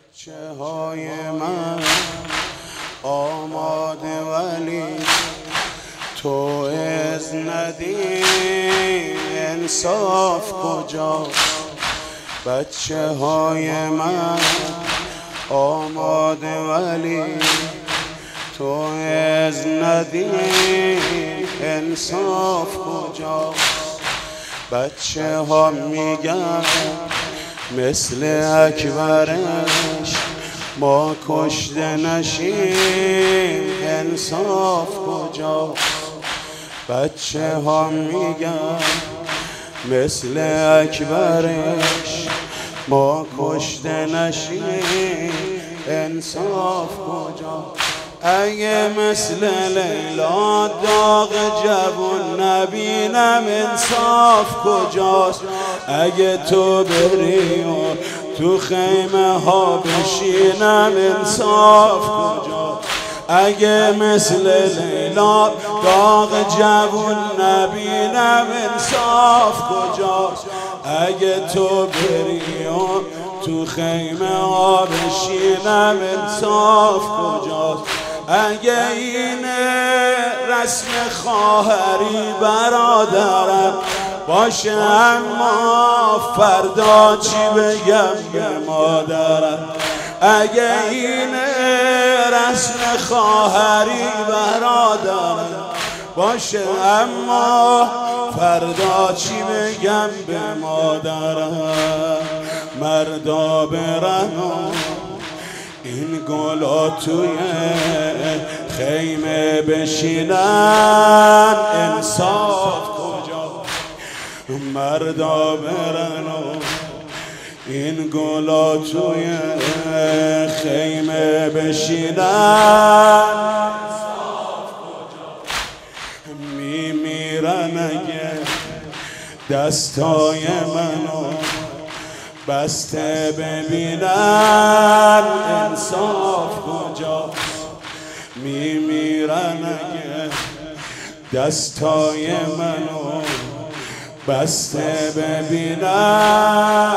بچه های من آماده ولی تو از ندی انصاف کجا؟ بچه های من آماده ولی تو از ندی انصاف کجا؟ بچه ها میگن مثل اکبرش ما کشته نشیم انصاف کجا؟ بچه ها میگن مثل اکبرش ما کشته نشیم انصاف کجا؟ اگه مثل لیلا داغ جوون نبینم انصاف کجاست؟ اگه تو بری و تو خیمه ها بشینم انصاف کجاست؟ اگه مثل لیلا داغ جوون نبینم انصاف کجاست؟ اگه تو بری و تو خیمه ها بشینم انصاف کجاست؟ اگه این رسم خواهری برادرم باشه اما فردا چی بگم به مادرم؟ اگه این رسم خواهری برادرم باشه اما فردا چی بگم به مادرم؟ مردا برن و این گلا توی خیمه بشینن انصاف کجا؟ مردا برن و این گلا توی خیمه بشینن انصاف کجا؟ میمیرن اگه دستای منو بسته ببینن انصاف کجا؟ میمیرن اگه دستای منو بسته ببینن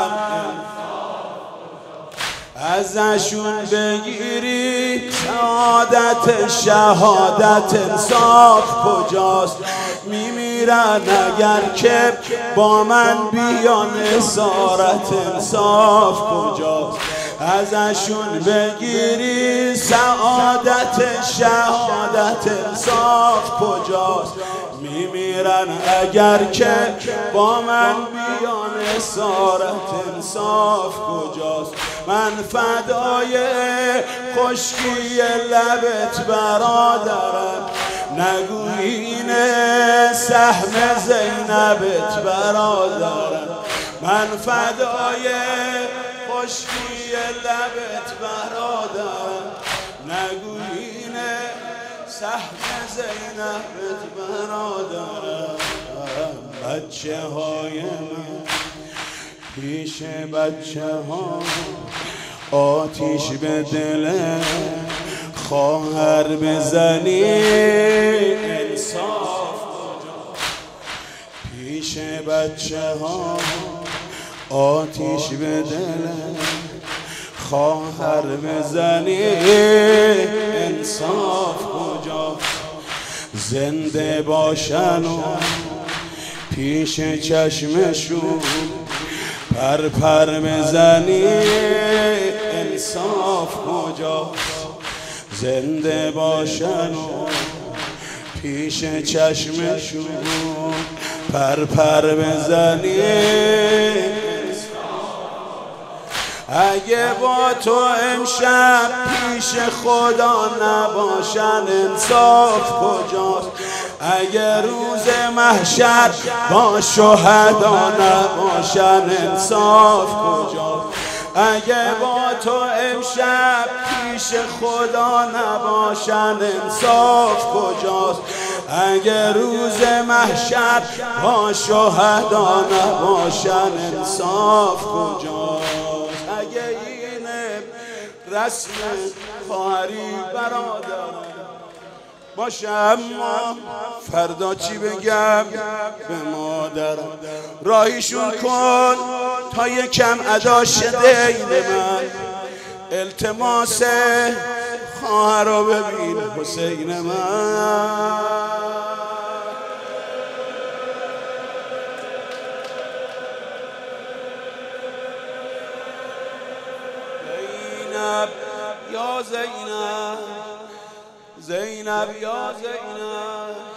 ازشون بگیری سعادت شهادت انصاف کجاست؟ میمیرن اگر که با من بیان اسارت انصاف کجاست؟ ازشون بگیری سعادت شهادت انصاف کجاست؟ میمیرن اگر که با من بیان اسارت انصاف کجاست؟ من فدای خشکی لبت برادرم نگو این سهم زینبت برادرم. من فدای خشکی لبت برادرم نگو این سهم زینبت برادرم. بچه های من پیش بچه ها آتیش به دل خواهر بزنی انصاف کجا؟ پیش بچه ها آتیش به دل خواهر بزنی انصاف کجا؟ زنده باشن و پیش چشمشون پر پر بزنی انصاف کجا؟ زنده باشن و پیش چشمشون پر پر بزنی. اگه با تو امشب پیش خدا نباشن انصاف کجاست؟ اگه روز محشر با شهدا نباشن انصاف کجاست؟ اگه با تو امشب پیش خدا نباشن انصاف کجاست؟ اگه روز محشر با شهدا نباشن انصاف کجاست؟ اگه این رسم خواهری برادرم باشه اما فردا چی بگم به مادرم؟ راهیشون کن تا یکم ادا شه دین من، التماس خواهر رو ببین حسین من. زینب یا زینب، زینب یا زینب.